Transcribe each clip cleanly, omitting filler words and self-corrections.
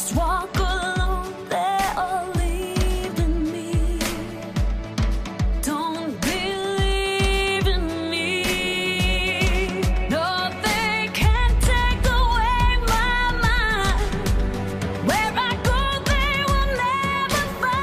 Just walk alone there or leave in me. Don't believe in me. No, they can't take away my mind. Where I go, they will never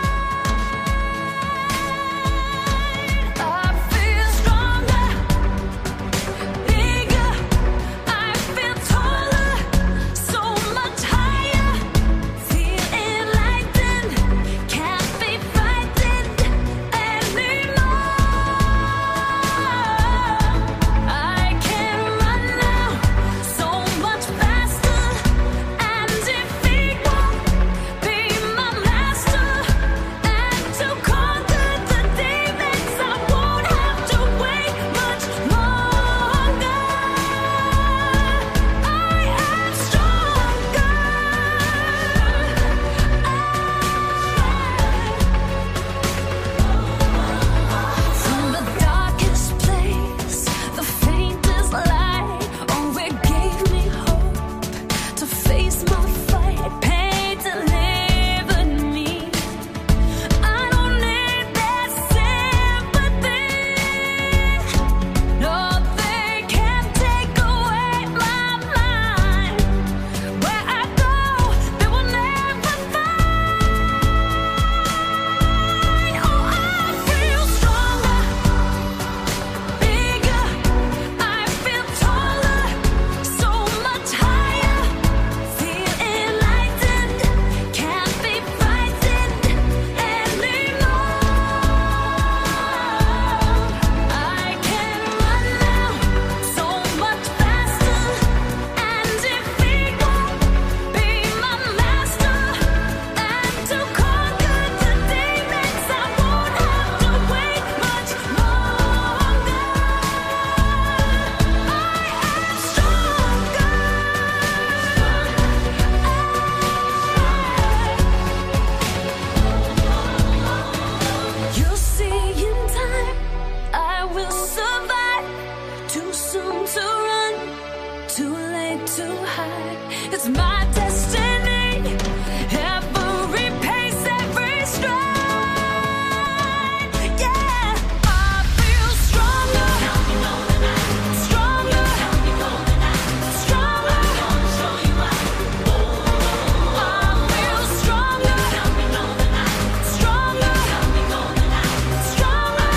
find. I feel stronger, bigger. I feel taller, so much higher. Feel enlightened, can't be frightened anymore. I can run now, so much faster, and defeat won't be my master. And to conquer the demons, I won't have to wait much longer. I am stronger. From the darkest place, the faintest light, oh, it gave me hope to face my fight. Pain delivered me. I don't need their sympathy. No, they can't take away my mind. Where I go, they will never find. Oh, I feel stronger, bigger. I feel taller, so much higher. Feel enlightened, can't be frightened anymore. I can run now, so much faster, and defeat won't be my master. And to conquer the demons, I won't have to wait much longer. I am stronger. You'll see in time, I will survive. Too soon to run, too late to hide. It's my destiny. Every pace, every stride. Yeah, I feel stronger. Stronger. Stronger. I feel stronger. Stronger. Stronger.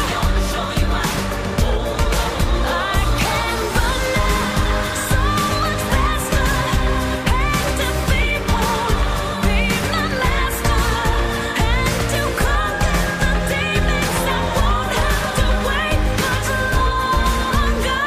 I can run now, so much faster, and defeat won't be my master. And to conquer the demons, I won't have to wait much longer.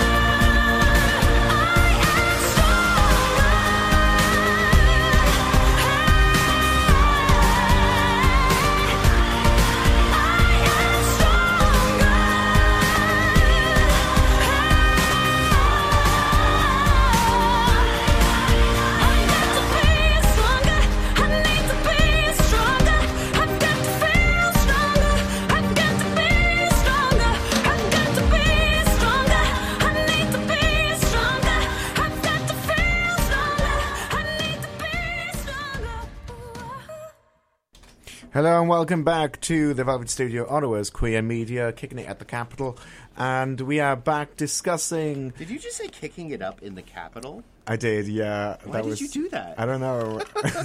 Hello and welcome back to the Velvet Studio, Ottawa's queer media, kicking it at the Capitol. And we are back discussing... Did you just say kicking it up in the Capitol? I did, yeah. Why did you do that? I don't know.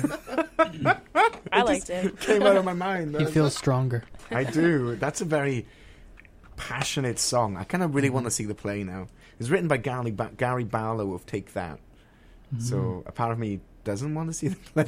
I liked it. Came out of my mind. You feel stronger. I do. That's a very passionate song. I kind of really want to see the play now. It's written by Gary Barlow of Take That. So a part of me doesn't want to see the play.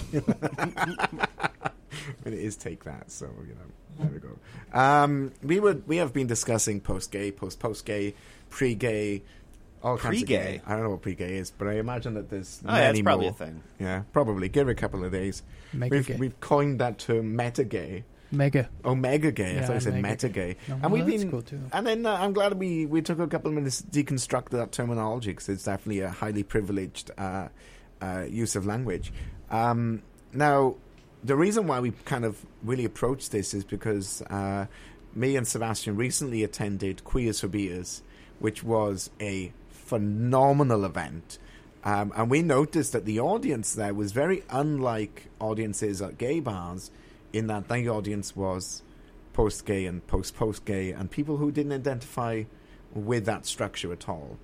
But it is Take That, so, there we go. We have been discussing post-gay, post-gay, pre-gay, all kinds of Pre-gay? gay. I don't know what pre-gay is, but I imagine that there's Oh, yeah, many it's probably more. a thing. Yeah, probably. Give it a couple of days. Mega-gay. We've coined that term meta-gay. Mega. Omega gay. I Yeah, thought I said mega meta gay. gay. No, And well, we've that's been, cool too. and then we took a couple of minutes to deconstruct that terminology because it's definitely a highly privileged use of language. Now, the reason why we kind of really approached this is because me and Sebastian recently attended Queers for Beers, which was a phenomenal event. And we noticed that the audience there was very unlike audiences at gay bars, in that the audience was post-gay and post-gay, and people who didn't identify with that structure at all.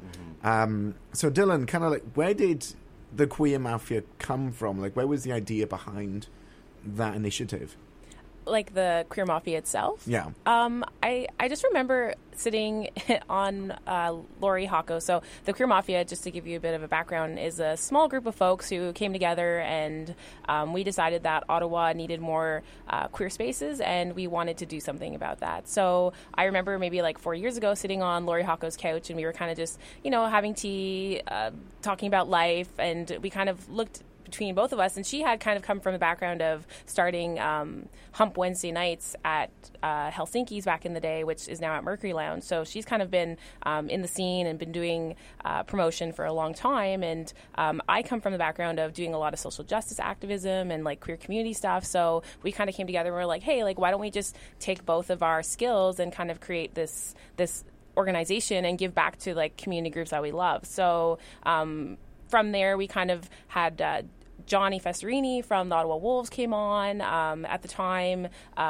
So Dylan, kind of like, where did the Queer Mafia come from? Like, where was the idea behind that initiative? Like the Queer Mafia itself? Yeah. I just remember sitting on Lori Hocko. So the Queer Mafia, just to give you a bit of a background, is a small group of folks who came together, and we decided that Ottawa needed more queer spaces, and we wanted to do something about that. So I remember maybe like 4 years ago sitting on Lori Hocko's couch, and we were kind of just, having tea, talking about life, and we kind of looked between both of us, and she had kind of come from the background of starting Hump Wednesday nights at Helsinki's back in the day, which is now at Mercury Lounge. So she's kind of been in the scene and been doing promotion for a long time. And I come from the background of doing a lot of social justice activism and like queer community stuff. So we kind of came together and we're like, hey, like, why don't we just take both of our skills and kind of create this organization and give back to like community groups that we love. So from there, we kind of had Johnny Festarini from the Ottawa Wolves came on at the time.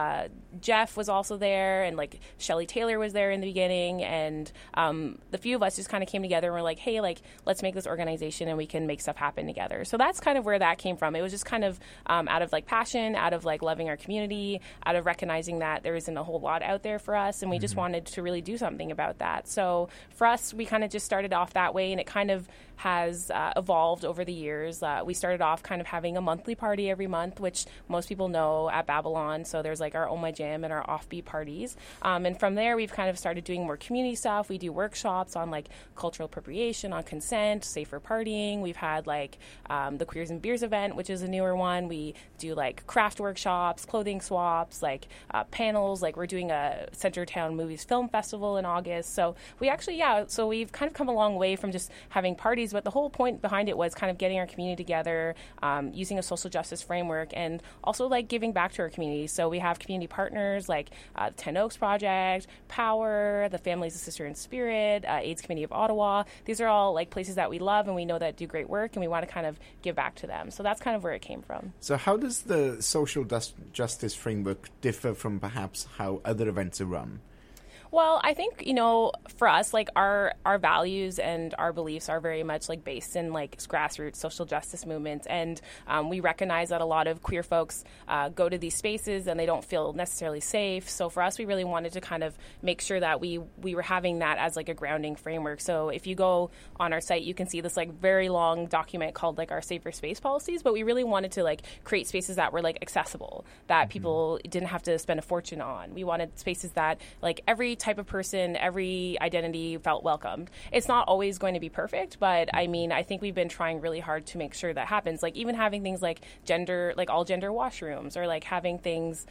Jeff was also there, and like Shelley Taylor was there in the beginning, and the few of us just kind of came together and were like, hey, like, let's make this organization and we can make stuff happen together. So that's kind of where that came from. It was just kind of out of like passion, out of like loving our community, out of recognizing that there isn't a whole lot out there for us, and we just wanted to really do something about that. So for us, we kind of just started off that way, and it kind of has evolved over the years. We started off kind of having a monthly party every month, which most people know at Babylon. So there's like our Oh My Jam and our offbeat parties. And from there, we've kind of started doing more community stuff. We do workshops on like cultural appropriation, on consent, safer partying. We've had like the Queers and Beers event, which is a newer one. We do like craft workshops, clothing swaps, like panels. Like we're doing a Centertown Movies Film Festival in August. So we actually, so we've kind of come a long way from just having parties, but the whole point behind it was kind of getting our community together, using a social justice framework, and also like giving back to our community. So we have community partners like the 10 Oaks Project, Power, the Families of Sister and Spirit, AIDS Committee of Ottawa. These are all like places that we love and we know that do great work, and we want to kind of give back to them. So that's kind of where it came from. So how does the social justice framework differ from perhaps how other events are run? Well, I think, for us, like our values and our beliefs are very much like based in like grassroots social justice movements. And we recognize that a lot of queer folks go to these spaces and they don't feel necessarily safe. So for us, we really wanted to kind of make sure that we were having that as like a grounding framework. So if you go on our site, you can see this like very long document called like our safer space policies. But we really wanted to like create spaces that were like accessible, that people didn't have to spend a fortune on. We wanted spaces that like every type of person, every identity felt welcomed. It's not always going to be perfect, but I mean, I think we've been trying really hard to make sure that happens. Like even having things like gender, like all gender washrooms, or like having things,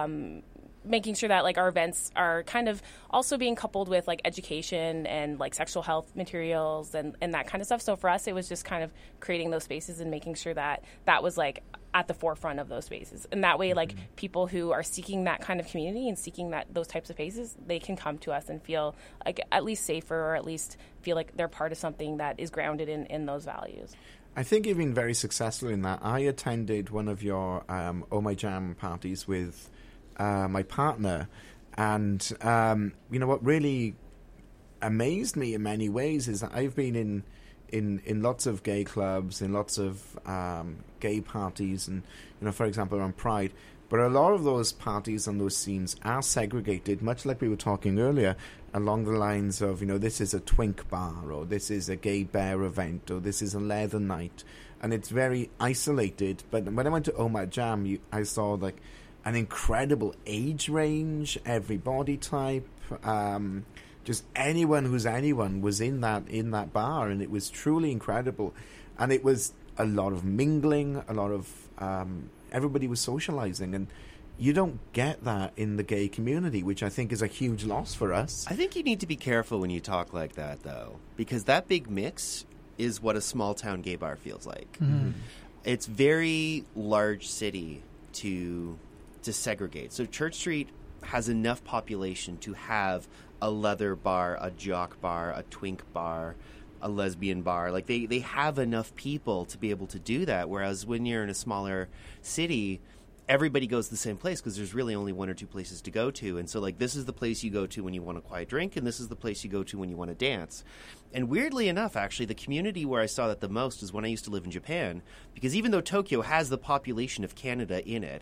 making sure that like our events are kind of also being coupled with like education and like sexual health materials and that kind of stuff. So for us, it was just kind of creating those spaces and making sure that that was like at the forefront of those spaces. And that way, like people who are seeking that kind of community and seeking those types of spaces, they can come to us and feel like at least safer, or at least feel like they're part of something that is grounded in those values. I think you've been very successful in that. I attended one of your Oh My Jam parties with my partner, and what really amazed me in many ways is that I've been in lots of gay clubs, in lots of gay parties, and for example around Pride, but a lot of those parties and those scenes are segregated, much like we were talking earlier, along the lines of this is a twink bar, or this is a gay bear event, or this is a leather night, and it's very isolated. But when I went to Oh My Jam, I saw like an incredible age range, every body type, just anyone who's anyone was in that bar, and it was truly incredible. And it was a lot of mingling, a lot of everybody was socializing, and you don't get that in the gay community, which I think is a huge loss for us. I think you need to be careful when you talk like that, though, because that big mix is what a small town gay bar feels like. Mm-hmm. It's very large city to segregate. So Church Street has enough population to have a leather bar, a jock bar, a twink bar, a lesbian bar. Like they have enough people to be able to do that. Whereas when you're in a smaller city, everybody goes to the same place because there's really only one or two places to go to. And so, like, this is the place you go to when you want a quiet drink, and this is the place you go to when you want to dance. And weirdly enough, actually, the community where I saw that the most is when I used to live in Japan, because even though Tokyo has the population of Canada in it,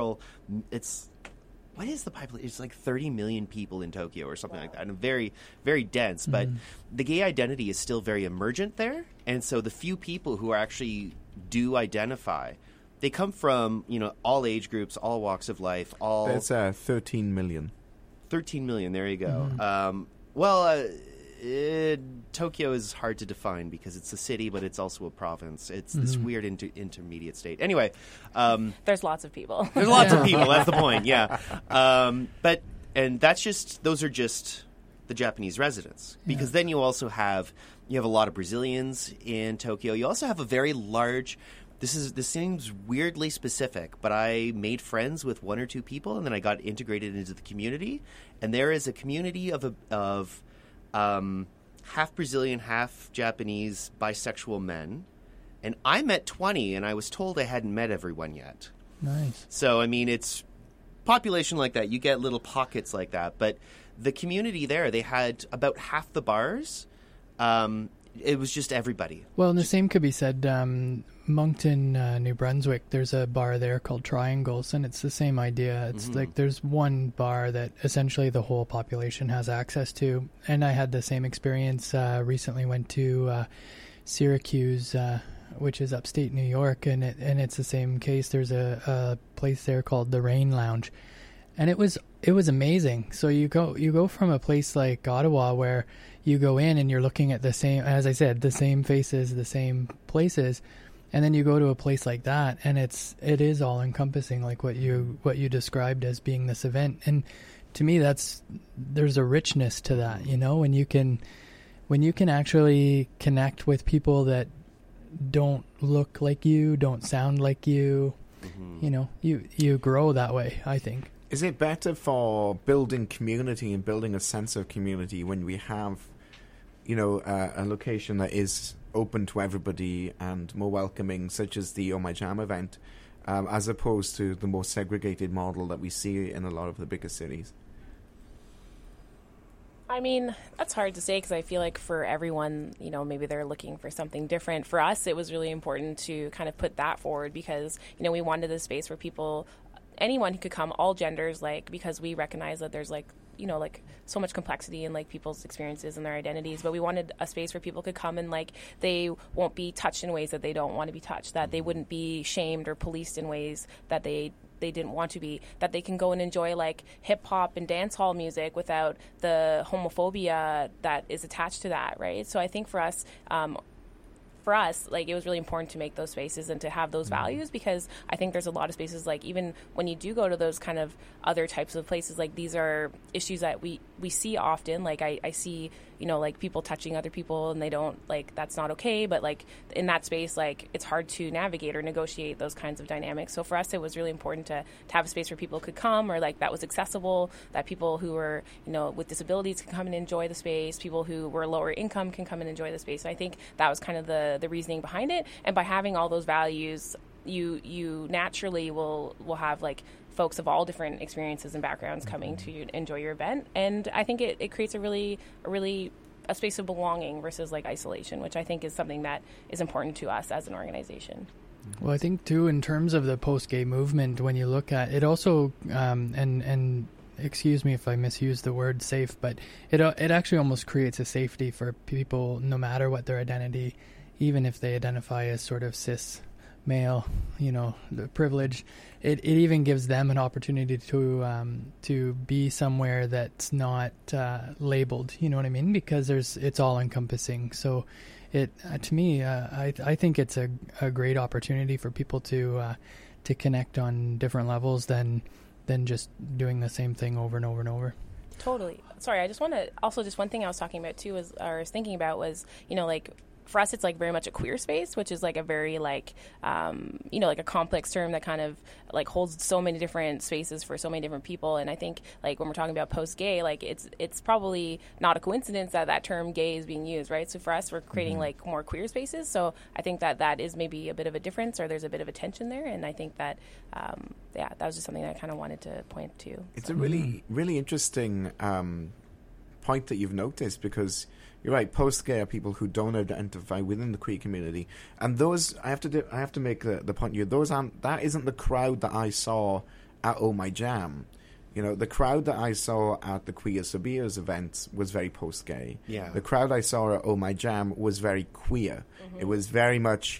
what is the population? It's like 30 million people in Tokyo or something like that, and very, very dense. But the gay identity is still very emergent there. And so the few people who actually do identify, they come from, all age groups, all walks of life, all... That's 13 million. 13 million, there you go. Tokyo is hard to define because it's a city, but it's also a province. It's this weird intermediate state. Anyway... there's lots of people. There's lots of people, that's the point, yeah. And those are just the Japanese residents. Because then you also have a lot of Brazilians in Tokyo. You also have a very large... This seems weirdly specific, but I made friends with one or two people, and then I got integrated into the community. And there is a community of half Brazilian, half Japanese bisexual men. And I met 20, and I was told I hadn't met everyone yet. Nice. So, I mean, it's population like that. You get little pockets like that. But the community there, they had about half the bars. It was just everybody. Well, and the same could be said, Moncton, New Brunswick, there's a bar there called Triangles, and it's the same idea. It's like there's one bar that essentially the whole population has access to. And I had the same experience, recently went to Syracuse, which is upstate New York, and it's the same case. There's a place there called the Rain Lounge. And it was amazing. So you go from a place like Ottawa where you go in and you're looking at the same, as I said, the same faces, the same places, and then you go to a place like that, and it is all encompassing, like what you described as being this event. And to me, there's a richness to that, when you can actually connect with people that don't look like you, don't sound like you, you grow that way, I think. Is it better for building community and building a sense of community when we have, a location that is open to everybody and more welcoming, such as the Oh My Jam event, as opposed to the more segregated model that we see in a lot of the bigger cities? I mean, that's hard to say because I feel like for everyone, maybe they're looking for something different. For us, it was really important to kind of put that forward because, we wanted a space where anyone who could come, all genders, because we recognize that there's so much complexity in people's experiences and their identities, but we wanted a space where people could come and they won't be touched in ways that they don't want to be touched, that they wouldn't be shamed or policed in ways that they didn't want to be, that they can go and enjoy hip hop and dance hall music without the homophobia that is attached to that, right? So I think for us, it was really important to make those spaces and to have those values because I think there's a lot of spaces, even when you do go to those kind of other types of places, these are issues that we see often. I see, people touching other people and they don't, that's not okay. But, in that space, it's hard to navigate or negotiate those kinds of dynamics. So for us, it was really important to have a space where people could come or, that was accessible, that people who were, with disabilities can come and enjoy the space, people who were lower income can come and enjoy the space. And I think that was kind of the reasoning behind it. And by having all those values, you naturally will have, folks of all different experiences and backgrounds coming to enjoy your event. And I think it creates a space of belonging versus isolation, which I think is something that is important to us as an organization. Well, I think too, in terms of the post-gay movement, when you look at it also, and excuse me if I misuse the word safe, but it actually almost creates a safety for people no matter what their identity, even if they identify as sort of cis male, the privilege, it even gives them an opportunity to be somewhere that's not labeled, you know what I mean? Because it's all encompassing. So it to me, I think it's a great opportunity for people to connect on different levels than just doing the same thing over and over and over. Totally. Sorry, I just want to also just one thing I was talking about too was thinking about was for us, it's like very much a queer space, which is like a very like, like a complex term that kind of like holds so many different spaces for so many different people. And I think like when we're talking about post-gay, like it's probably not a coincidence that that term gay is being used, right? So for us, we're creating like more queer spaces. So I think that is maybe a bit of a difference, or there's a bit of a tension there. And I think that, that was just something that I kind of wanted to point to. It's a really, really interesting point that you've noticed, because you're right. Post-gay are people who don't identify within the queer community, and those I have to make the point here. That isn't the crowd that I saw at Oh My Jam. You know, the crowd that I saw at the Queer Sabias events was very post-gay. Yeah. The crowd I saw at Oh My Jam was very queer. It was very much,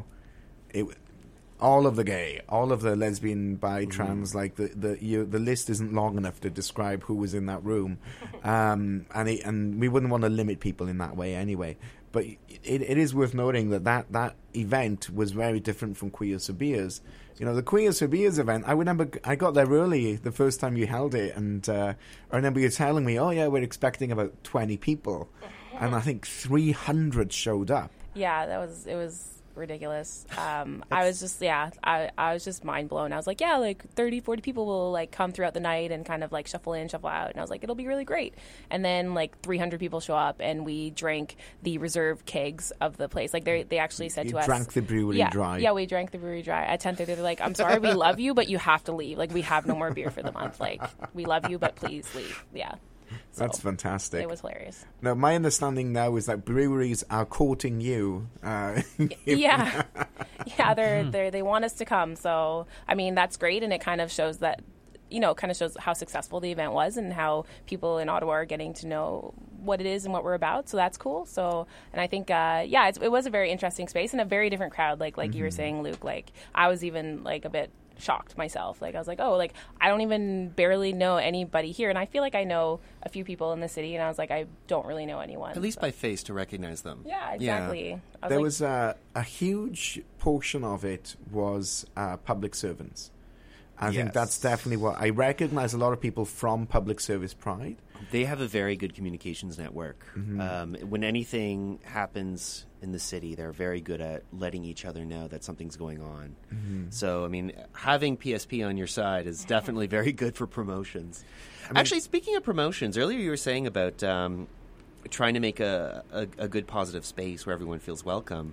all of the gay, all of the lesbian, bi, trans, like the list isn't long enough to describe who was in that room, and we wouldn't want to limit people in that way anyway. But it is worth noting that event was very different from Queer Sabias. You know, the Queer Sabias event, I remember I got there early the first time you held it, and I remember you telling me, oh yeah, we're expecting about 20 people, and I think 300 showed up. Yeah, it was ridiculous. I was just I was just mind blown. I was like, yeah, like 30-40 people will like come throughout the night and kind of like shuffle in, shuffle out, and I was like, it'll be really great. And then like 300 people show up, and we drank the reserve kegs of the place. Like they actually said to us, drank the brewery dry. Yeah, we drank the brewery dry at 10:30. They're like, I'm sorry, we love you, but you have to leave. Like, we have no more beer for the month. Like, we love you, but please leave. Yeah. So, that's fantastic. It was hilarious. Now, my understanding now is that breweries are courting you. Yeah, they want us to come. So, I mean, that's great, and it kind of shows that, shows how successful the event was and how people in Ottawa are getting to know what it is and what we're about. So that's cool. So, and I think, it was a very interesting space and a very different crowd. Like you were saying, Luke. Like, I was even like a bit shocked myself. Like, I was like, oh, like, I don't even barely know anybody here, and I feel like I know a few people in the city, and I was like, I don't really know anyone. At least by face to recognize them. Yeah, exactly. Yeah. There was a huge portion of it was public servants. I think that's definitely what I recognize. A lot of people from Public Service Pride. They have a very good communications network. When anything happens in the city, they're very good at letting each other know that something's going on. So, I mean, having PSP on your side is definitely very good for promotions. Actually, speaking of promotions, earlier you were saying about trying to make a good, positive space where everyone feels welcome.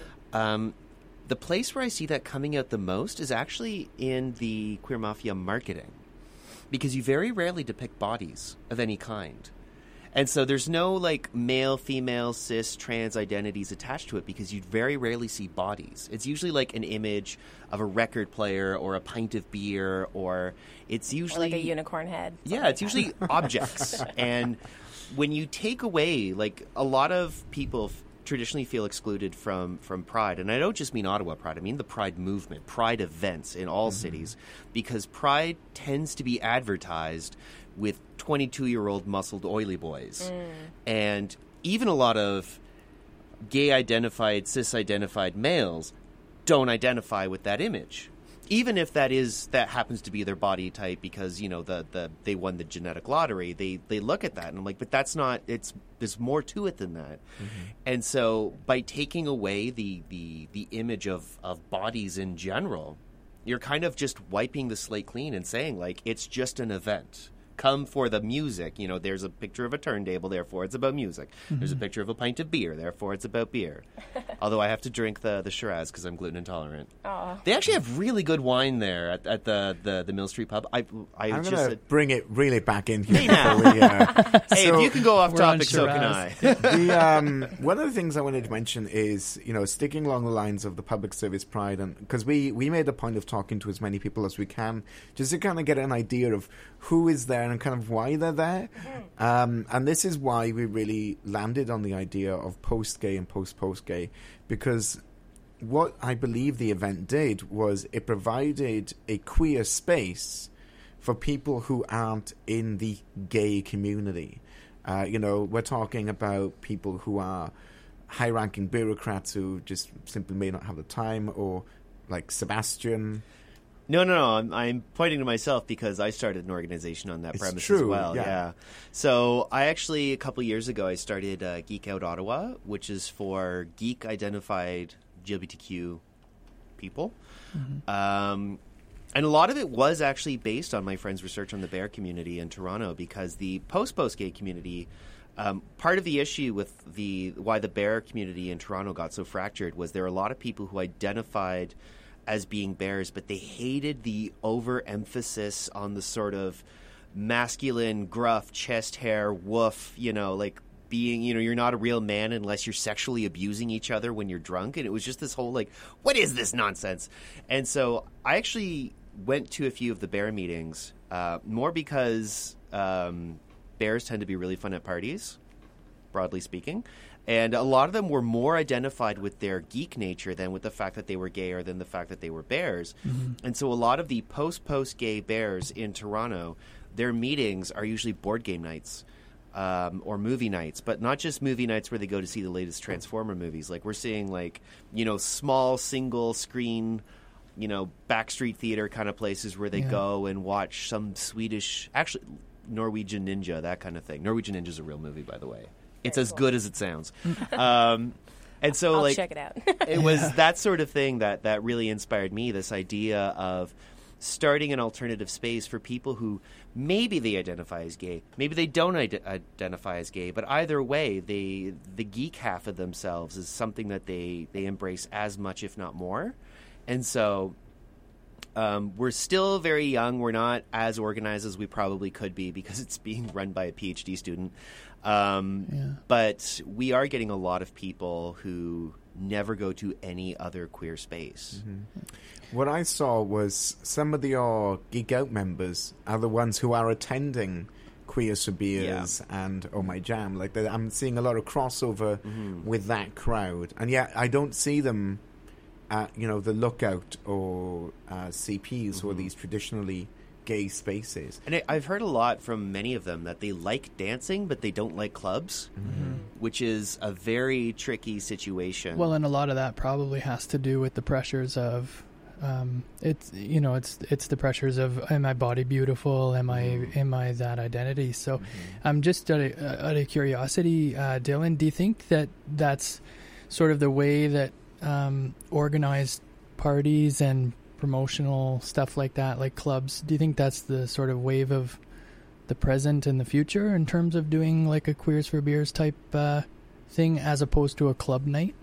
The place where I see that coming out the most is actually in the Queer Mafia marketing, because you very rarely depict bodies of any kind. And so there's no like male, female, cis, trans identities attached to it, because you very rarely see bodies. It's usually like an image of a record player or a pint of beer, or it's usually... Or like a unicorn head. Yeah, it's usually objects. And when you take away, like, a lot of people traditionally feel excluded from Pride. And I don't just mean Ottawa Pride. I mean the Pride movement, Pride events in all cities, because Pride tends to be advertised with 22-year-old muscled oily boys. And even a lot of gay-identified, cis-identified males don't identify with that image. Even if that happens to be their body type because, they won the genetic lottery, they look at that and I'm like, but that's not, there's more to it than that. And so by taking away the image of bodies in general, you're kind of just wiping the slate clean and saying, like, it's just an event. Come for the music. There's a picture of a turntable, therefore it's about music. There's a picture of a pint of beer, therefore it's about beer. Although I have to drink the Shiraz because I'm gluten intolerant. Aww. They actually have really good wine there at the Mill Street pub. I'm going just to bring it really back in here. Hey, now. Hey, if you can go off topic, so can I. One of the things I wanted to mention is, sticking along the lines of the Public Service Pride, and because we made a point of talking to as many people as we can, just to kind of get an idea of who is there and kind of why they're there. And this is why we really landed on the idea of post-gay and post-gay, because what I believe the event did was it provided a queer space for people who aren't in the gay community. We're talking about people who are high-ranking bureaucrats who just simply may not have the time, or like Sebastian, No. I'm pointing to myself because I started an organization on that It's premise as true, well. yeah. So I actually, a couple years ago, I started Geek Out Ottawa, which is for geek-identified LGBTQ people. And a lot of it was actually based on my friend's research on the bear community in Toronto, because the post-gay community, part of the issue with why the bear community in Toronto got so fractured was there were a lot of people who identified as being bears, but they hated the overemphasis on the sort of masculine, gruff, chest hair, woof, like being, you're not a real man unless you're sexually abusing each other when you're drunk. And it was just this whole, what is this nonsense? And so I actually went to a few of the bear meetings, more because bears tend to be really fun at parties, broadly speaking. And a lot of them were more identified with their geek nature than with the fact that they were gay or than the fact that they were bears. And so a lot of the post-gay bears in Toronto, their meetings are usually board game nights. Or movie nights, but not just movie nights where they go to see the latest Transformer movies. We're seeing small single screen, backstreet theater kind of places where they go and watch some Swedish, actually Norwegian Ninja, that kind of thing. Norwegian Ninja's a real movie, by the way. It's as good as it sounds. And so I'll check it out. It was that sort of thing that really inspired me, this idea of starting an alternative space for people who maybe they identify as gay, maybe they don't identify as gay, but either way, the geek half of themselves is something that they embrace as much, if not more. And so we're still very young. We're not as organized as we probably could be because it's being run by a PhD student. But we are getting a lot of people who never go to any other queer space. What I saw was some of the Geek Out members are the ones who are attending Queers for Beers and Oh My Jam. I'm seeing a lot of crossover with that crowd. And yet I don't see them at, the Lookout or CPs or these traditionally gay spaces. And I've heard a lot from many of them that they like dancing, but they don't like clubs, which is a very tricky situation. Well, and a lot of that probably has to do with the pressures of, it's the pressures of, am I body beautiful? Am I that identity? So, just out of curiosity, Dylan, do you think that that's sort of the way that organized parties and promotional stuff like that, like clubs, do you think that's the sort of wave of the present and the future in terms of doing a Queers for Beers type thing as opposed to a club night?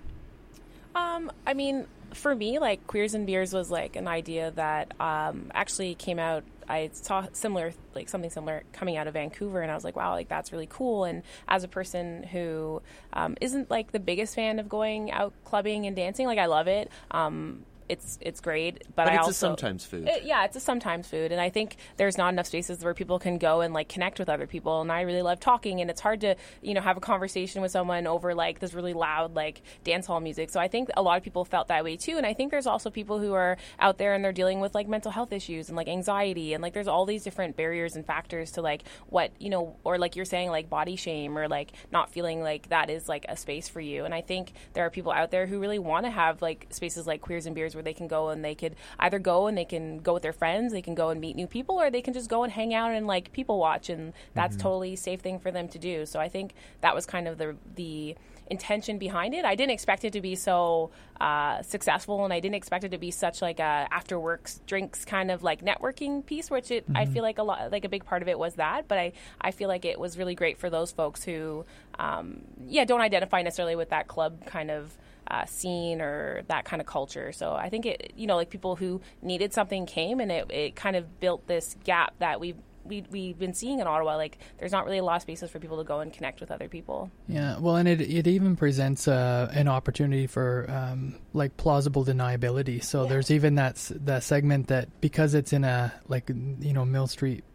I mean, for me, Queers and Beers was an idea that actually came out. I saw something similar coming out of Vancouver, and I was like, wow, that's really cool. And as a person who isn't the biggest fan of going out clubbing and dancing, I love it. It's great, but I it's also, a sometimes food. It's a sometimes food, and I think there's not enough spaces where people can go and connect with other people. And I really love talking, and it's hard to have a conversation with someone over this really loud dance hall music. So I think a lot of people felt that way too. And I think there's also people who are out there and they're dealing with mental health issues and anxiety, and there's all these different barriers and factors to what or you're saying body shame or not feeling that is a space for you. And I think there are people out there who really want to have spaces like Queers and Beers where they can go and they could either go and they can go with their friends, they can go and meet new people, or they can just go and hang out and people watch, and that's totally safe thing for them to do. So I think that was kind of the intention behind it. I didn't expect it to be so successful, and I didn't expect it to be such a after works drinks kind of networking piece, which I feel a big part of it was that. But I feel it was really great for those folks who don't identify necessarily with that club kind of scene or that kind of culture. So I think it, people who needed something came, and it kind of built this gap that we've been seeing in Ottawa. There's not really a lot of spaces for people to go and connect with other people. Yeah, well, and it even presents an opportunity for plausible deniability. So there's even that segment that because it's in a Mill Street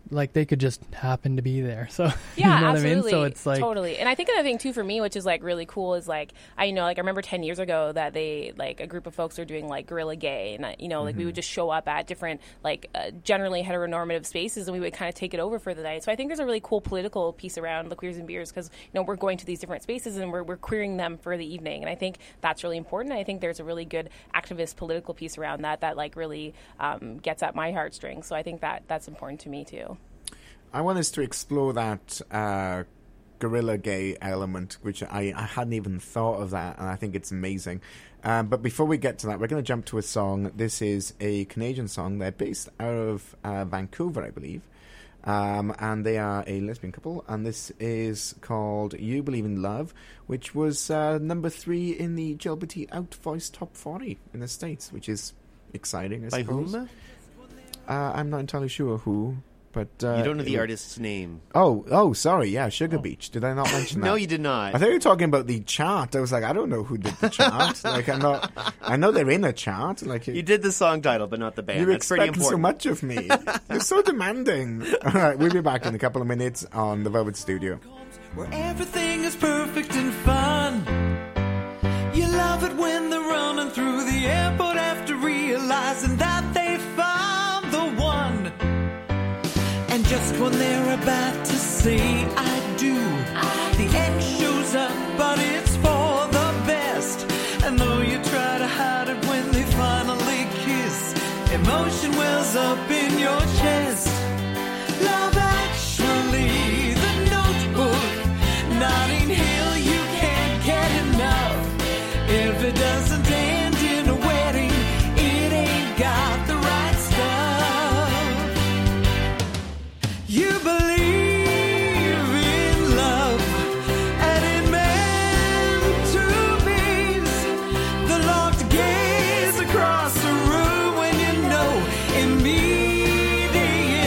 like they could just happen to be there. So Yeah, you know absolutely. what I mean? So it's like totally. And I think another thing too for me, which is like really cool, is like I remember 10 years ago that they like a group of folks were doing like Gorilla Gay, and like we would just show up at different like generally heteronormative spaces, and we would kind of take it over for the night. So I think there's a really cool political piece around the Queers and Beers because we're going to these different spaces and we're queering them for the evening, and I think that's really important. I think there's a really good activist political piece around that like really gets at my heartstrings. So I think that's important to me too. I want us to explore that Gorilla Gay element, which I hadn't even thought of that, and I think it's amazing. But before we get to that, we're going to jump to a song. This is a Canadian song. They're based out of Vancouver, I believe. And they are a lesbian couple, and this is called You Believe in Love, which was number 3 in the LGBT Out Voice Top 40 in the States, which is exciting, I By suppose. whom? I'm not entirely sure who. But, You don't know the artist's name. Oh, sorry. Yeah, Sugar Beach. Did I not mention that? No, you did not. I thought you were talking about the chart. I was like, I don't know who did the chart. Like, I know they're in a chart. Like, You did the song title, but not the band. you're That's pretty expecting so important. much of me. You're so demanding. All right, we'll be back in a couple of minutes on the Velvet Studio. Where everything is perfect and fun. You love it when they're running through the airport after realizing that they found the one. And just when they're about to say I do, the X shows up, but it's for the best. And though you try to hide it when they finally kiss, emotion wells up in your chest. Love Actually, the Notebook, Notting Hill, you can't get enough. If it doesn't end in a wedding, it ain't got the right stuff. You believe in love, and it meant to be. The locked gaze across the room when you know immediately.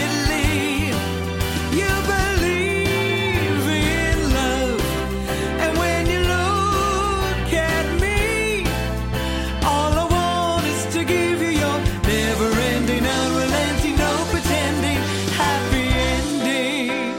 You believe in love, and when you look at me, all I want is to give you your never-ending, unrelenting, no pretending happy ending.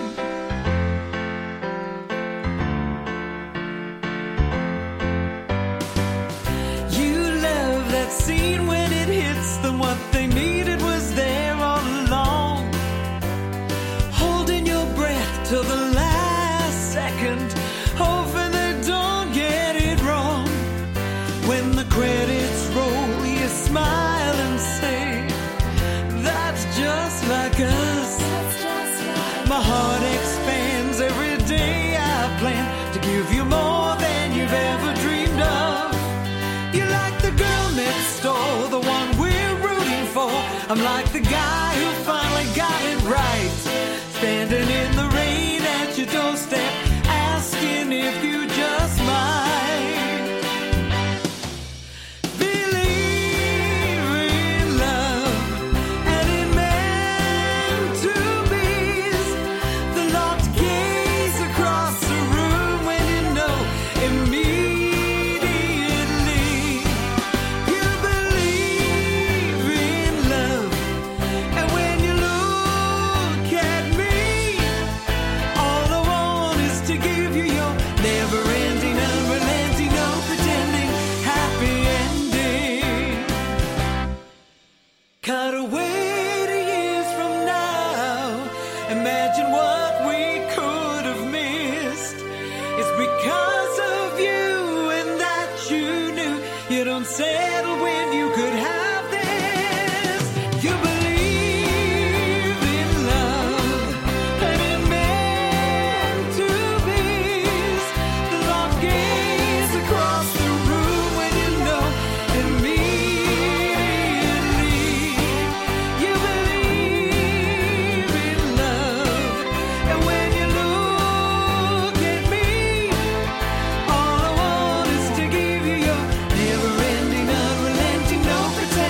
You love that scene when it hits them. What they needed was there all along. Holding your breath till the last second, hoping they don't get it wrong. When the credits roll, you smile and say, that's just like us. My heart expands every day. I plan to give you more than you've ever dreamed of. You like the girl next door, the one we're rooting for. I'm like the guy who finally got it right. Standing in the rain at your doorstep, asking if you just might. Believe in love, and it meant to be. The locked gaze across the room when you know immediately. You believe in love, and when you look at me, all I want is to give you your never-ending, unrelenting, no pretending happy ending. Cut away to years from now. Imagine what we could have missed. It's because of you and that you knew. You don't settle when you could have this. You believe in love, and it meant to be. The locked gaze across the room when you know immediately. You believe in love, and when you look at me, all I want is to give you your never-ending, unrelenting, no pretending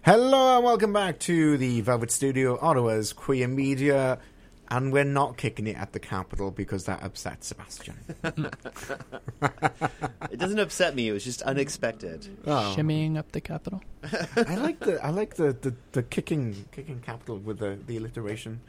Hello and welcome back to the Velvet Studio, Ottawa's queer media, and we're not kicking it at the Capitol because that upsets Sebastian. It doesn't upset me. It was just unexpected. Oh. Shimmying up the Capitol. I like the kicking Capitol with the alliteration.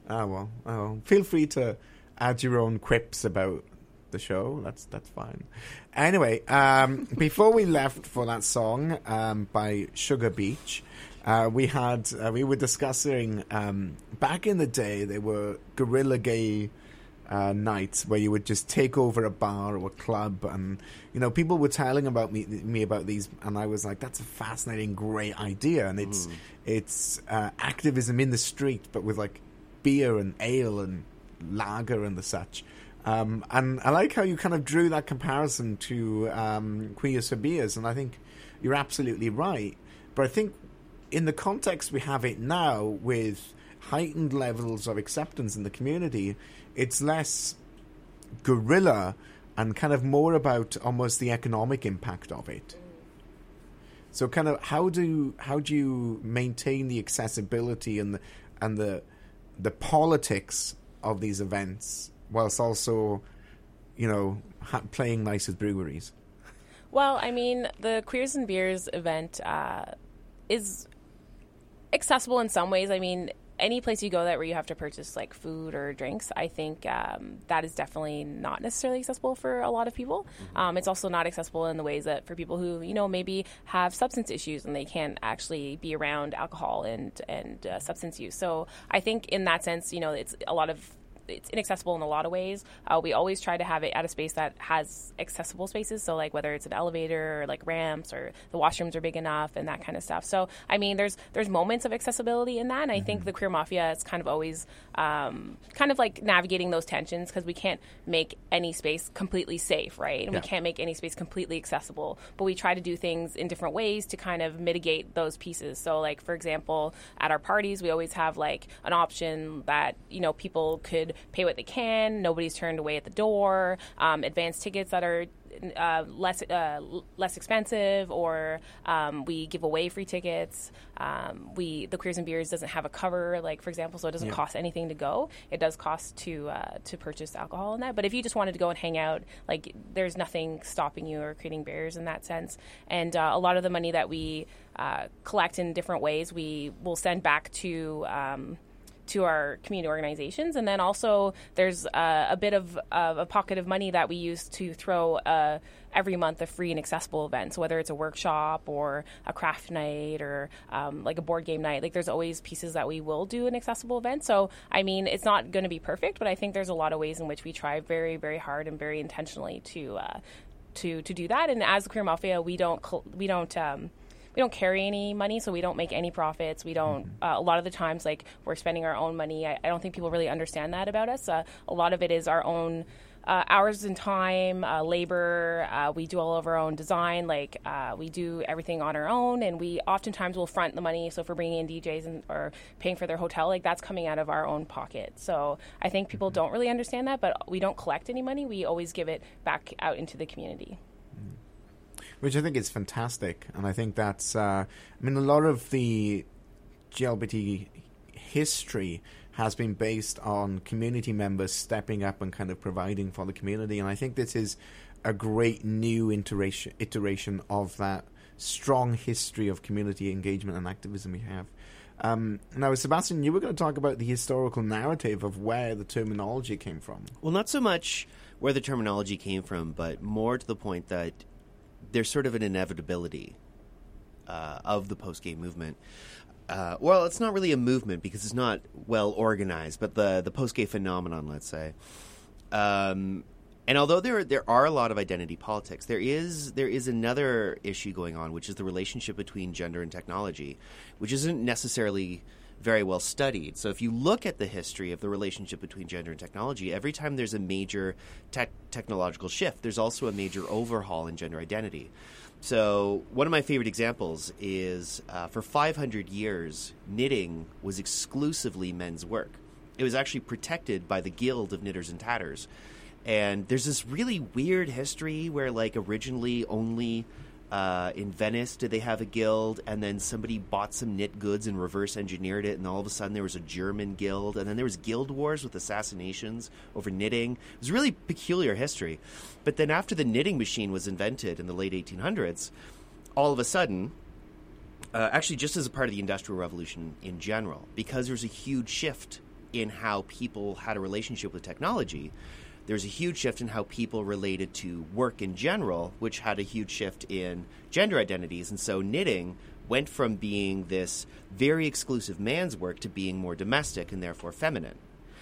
Feel free to add your own quips about the show. That's fine. Anyway, before we left for that song by Sugar Beach, we were discussing back in the day there were guerrilla gay nights where you would just take over a bar or a club, and people were telling about me about these, and I was like, that's a fascinating, great idea, and it's activism in the street, but with like beer and ale and lager and the such. And I like how you kind of drew that comparison to Queers for Beers, and I think you're absolutely right. But I think in the context we have it now, with heightened levels of acceptance in the community, it's less guerrilla and kind of more about almost the economic impact of it. So kind of how do you maintain the accessibility and the politics of these events, whilst also, playing nice with breweries? Well, I mean, the Queers and Beers event is accessible in some ways. I mean, any place you go where you have to purchase like food or drinks, I think that is definitely not necessarily accessible for a lot of people. It's also not accessible in the ways that for people who maybe have substance issues and they can't actually be around alcohol and substance use. So I think in that sense, it's inaccessible in a lot of ways. We always try to have it at a space that has accessible spaces. So like whether it's an elevator or like ramps or the washrooms are big enough and that kind of stuff. So, I mean, there's moments of accessibility in that. And I think the Queer Mafia is kind of always kind of like navigating those tensions, because we can't make any space completely safe, right? And we can't make any space completely accessible. But we try to do things in different ways to kind of mitigate those pieces. So like, for example, at our parties, we always have like an option that, people could pay what they can. Nobody's turned away at the door. Advanced tickets that are less expensive, or we give away free tickets. The Queers and Beers doesn't have a cover, like for example, so it doesn't cost anything to go. It does cost to purchase alcohol in that. But if you just wanted to go and hang out, like there's nothing stopping you or creating barriers in that sense. And a lot of the money that we collect in different ways, we will send back to our community organizations. And then also there's a bit of a pocket of money that we use to throw every month a free and accessible event. So whether it's a workshop or a craft night or like a board game night, like there's always pieces that we will do an accessible event. So, I mean, it's not going to be perfect, but I think there's a lot of ways in which we try very, very hard and very intentionally to do that. And as the Queer Mafia, we don't carry any money, so we don't make any profits. We don't, a lot of the times, like, we're spending our own money. I don't think people really understand that about us. A lot of it is our own hours and time, labor. We do all of our own design. Like, we do everything on our own, and we oftentimes will front the money. So if we're bringing in DJs or paying for their hotel, like, that's coming out of our own pocket. So I think people don't really understand that, but we don't collect any money. We always give it back out into the community. Which I think is fantastic, and I think that's, a lot of the GLBT history has been based on community members stepping up and kind of providing for the community, and I think this is a great new iteration of that strong history of community engagement and activism we have. Now, Sebastian, you were going to talk about the historical narrative of where the terminology came from. Well, not so much where the terminology came from, but more to the point that there's sort of an inevitability of the post-gay movement. Well, it's not really a movement because it's not well organized, but the post-gay phenomenon, let's say. And although there are a lot of identity politics, there is another issue going on, which is the relationship between gender and technology, which isn't necessarily very well studied. So if you look at the history of the relationship between gender and technology, every time there's a major technological shift, there's also a major overhaul in gender identity. So one of my favorite examples is for 500 years, knitting was exclusively men's work. It was actually protected by the Guild of Knitters and Tatters. And there's this really weird history where, like, originally only In Venice, did they have a guild? And then somebody bought some knit goods and reverse engineered it, and all of a sudden there was a German guild. And then there was guild wars with assassinations over knitting. It was really peculiar history. But then after the knitting machine was invented in the late 1800s, all of a sudden, actually just as a part of the Industrial Revolution in general, because there was a huge shift in how people had a relationship with technology, there's a huge shift in how people related to work in general, which had a huge shift in gender identities. And so knitting went from being this very exclusive man's work to being more domestic and therefore feminine.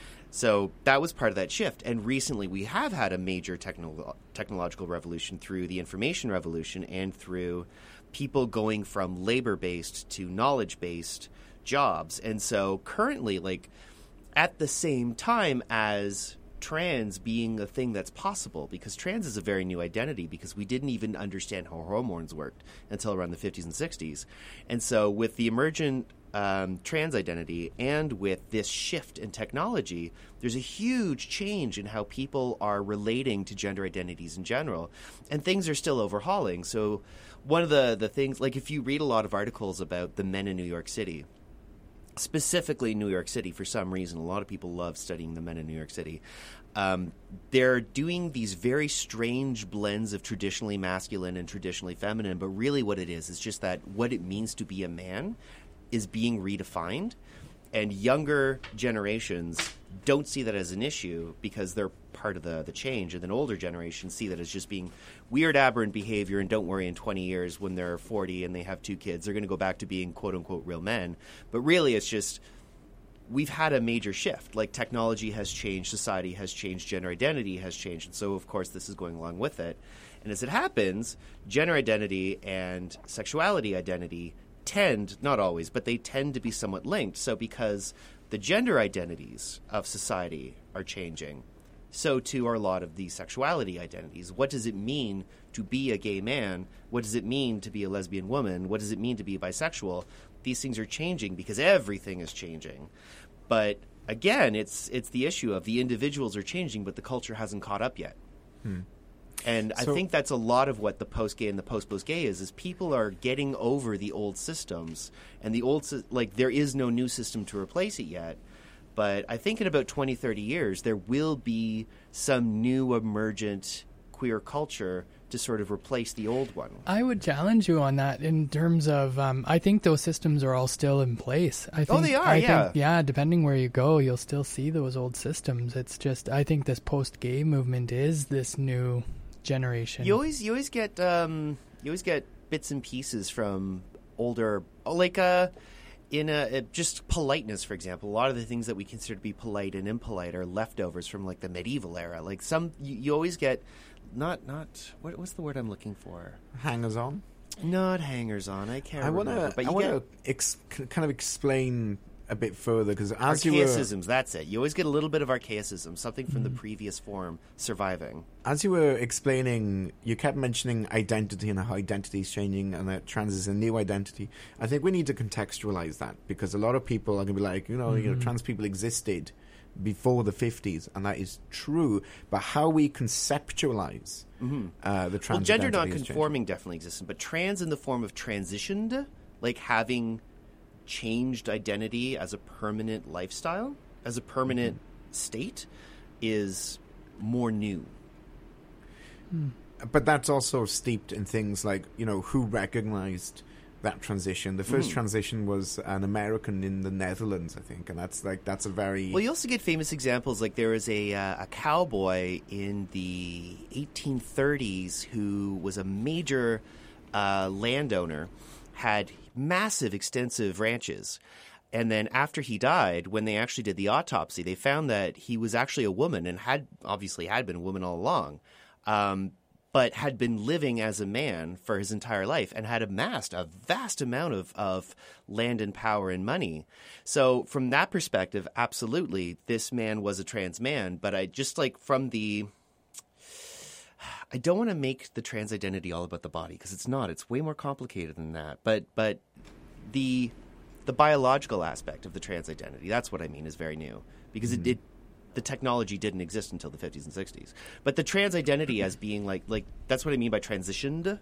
So that was part of that shift. And recently we have had a major technological revolution through the information revolution and through people going from labor-based to knowledge-based jobs. And so currently, like, at the same time as trans being a thing that's possible, because trans is a very new identity, because we didn't even understand how hormones worked until around the 50s and 60s. And so with the emergent trans identity and with this shift in technology, there's a huge change in how people are relating to gender identities in general, and things are still overhauling. So one of the things, like if you read a lot of articles about the men in New York City, specifically New York City, for some reason, a lot of people love studying the men in New York City. They're doing these very strange blends of traditionally masculine and traditionally feminine, but really what it is just that what it means to be a man is being redefined, and younger generations don't see that as an issue because they're part of the change, and then older generations see that as just being weird, aberrant behavior, and don't worry, in 20 years when they're 40 and they have 2 kids, they're going to go back to being quote-unquote real men. But really it's just we've had a major shift. Like, technology has changed, society has changed, gender identity has changed, and so of course this is going along with it. And as it happens, gender identity and sexuality identity tend, not always, but they tend to be somewhat linked. So because the gender identities of society are changing, so too are a lot of the sexuality identities. What does it mean to be a gay man? What does it mean to be a lesbian woman? What does it mean to be bisexual? These things are changing because everything is changing. But again, it's the issue of the individuals are changing, but the culture hasn't caught up yet. And I think that's a lot of what the post-gay and the post-post-gay is people are getting over the old systems. And the old, like, there is no new system to replace it yet. But I think in about 20, 30 years, there will be some new emergent queer culture to sort of replace the old one. I would challenge you on that in terms of, I think those systems are all still in place. I think, they are, I think, yeah, depending where you go, you'll still see those old systems. It's just, I think this post-gay movement is this new generation. You always get bits and pieces from older, like just politeness, for example. A lot of the things that we consider to be polite and impolite are leftovers from like the medieval era. Like you always get what's the word I'm looking for? Hangers on. Not hangers on. I can't remember. But I want to kind of explain a bit further, because as archaicisms, that's it. You always get a little bit of archaicism, something from the previous form surviving. As you were explaining, you kept mentioning identity and how identity is changing and that trans is a new identity. I think we need to contextualize that, because a lot of people are going to be like, trans people existed before the 50s, and that is true. But how we conceptualize the trans well, gender identity non-conforming definitely exists, but trans in the form of transitioned, like having changed identity as a permanent lifestyle, as a permanent state, is more new. But that's also steeped in things like, who recognized that transition. The first transition was an American in the Netherlands, I think, and that's a very... Well, you also get famous examples, like there was a cowboy in the 1830s who was a major landowner, had massive, extensive ranches. And then after he died, when they actually did the autopsy, they found that he was actually a woman and had been a woman all along, but had been living as a man for his entire life and had amassed a vast amount of land and power and money. So from that perspective, absolutely, this man was a trans man. But I just I don't want to make the trans identity all about the body, because it's not. It's way more complicated than that. But the biological aspect of the trans identity, that's what I mean, is very new, because the technology didn't exist until the 50s and 60s. But the trans identity as being like that's what I mean by transitioned.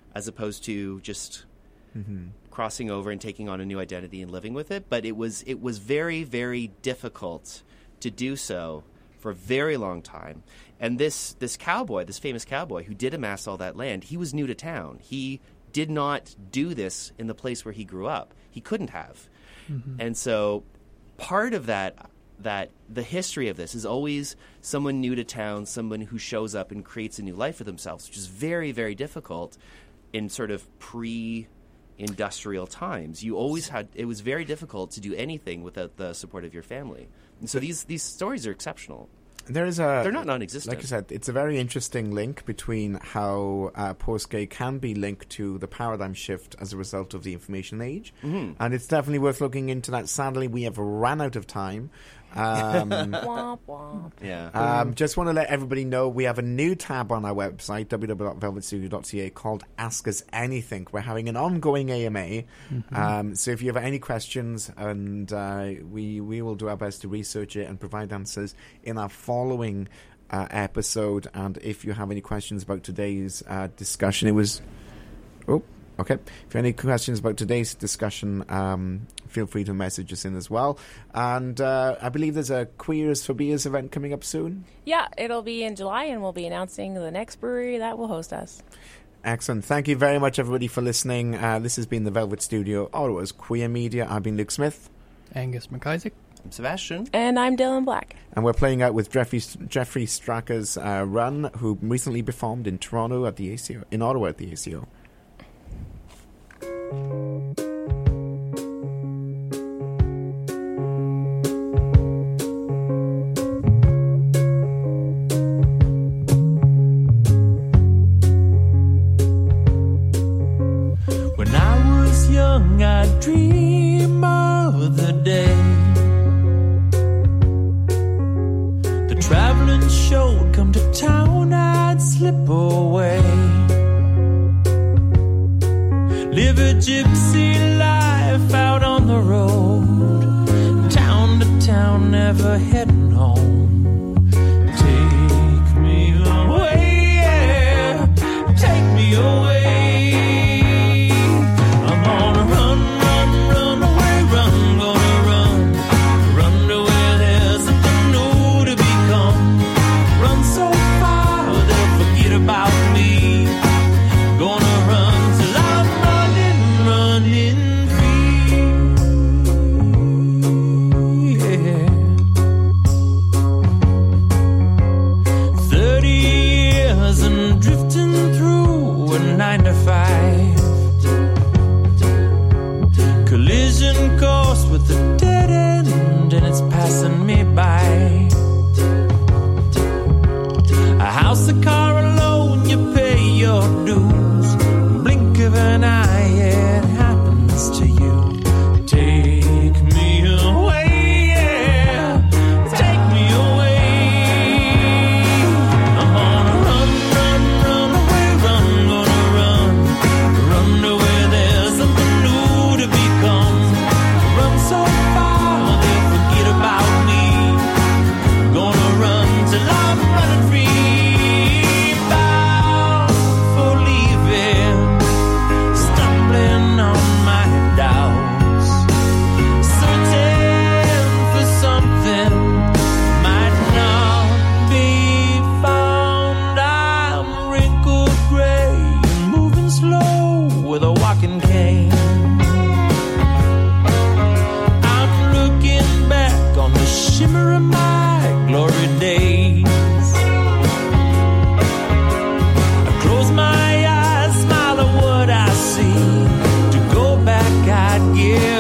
as opposed to just crossing over and taking on a new identity and living with it. But it was very, very difficult to do so for a very long time. And this cowboy, this famous cowboy who did amass all that land, he was new to town. He did not do this in the place where he grew up. He couldn't have. And so part of that the history of this is always someone new to town, someone who shows up and creates a new life for themselves, which is very, very difficult in sort of pre-industrial times. You always it was very difficult to do anything without the support of your family. And so these stories are exceptional. They're not non-existent. Like I said, it's a very interesting link between how post-gay can be linked to the paradigm shift as a result of the information age. And it's definitely worth looking into that. Sadly, we have run out of time. Womp womp. Yeah. Just want to let everybody know we have a new tab on our website, www.velvetstudio.ca, called Ask Us Anything. We're having an ongoing AMA. So if you have any questions, and we will do our best to research it and provide answers in our following episode. And if you have any questions about today's discussion, okay. If you have any questions about today's discussion, feel free to message us in as well. And I believe there's a Queers for Beers event coming up soon. Yeah, it'll be in July, and we'll be announcing the next brewery that will host us. Excellent. Thank you very much, everybody, for listening. This has been the Velvet Studio, Ottawa's Queer Media. I've been Luke Smith. Angus McIsaac. I'm Sebastian. And I'm Dylan Black. And we're playing out with Jeffrey Stracker's Run, who recently performed in Toronto at the ACO, in Ottawa at the ACO. When I was young, I'd dream of the day the traveling show'd come to town, I'd slip away. Live a gypsy life out on the road, town to town, never heading home. Take me away, yeah, take me away. I'm gonna run away, run to where there's something new to become. Run so far they'll forget about me. Gonna run till I'm running free, yeah. 30 years and drifting through a 9 to 5. Collision course with a dead end, and it's passing me by. A house, a car, a loan, you pay your dues. Blink of an eye, it happens to you. Take me away, yeah, take me away. I'm gonna run away, run to where there's something new to become. Run so far they'll forget about me. Gonna run till I'm running free. Bound for leaving, stumbling on my doubts, searching for something might not be found. I'm wrinkled gray, moving slow with a walking cane. I'm looking back on the shimmer of my glory days. I close my eyes, smile at what I see. To go back, I'd give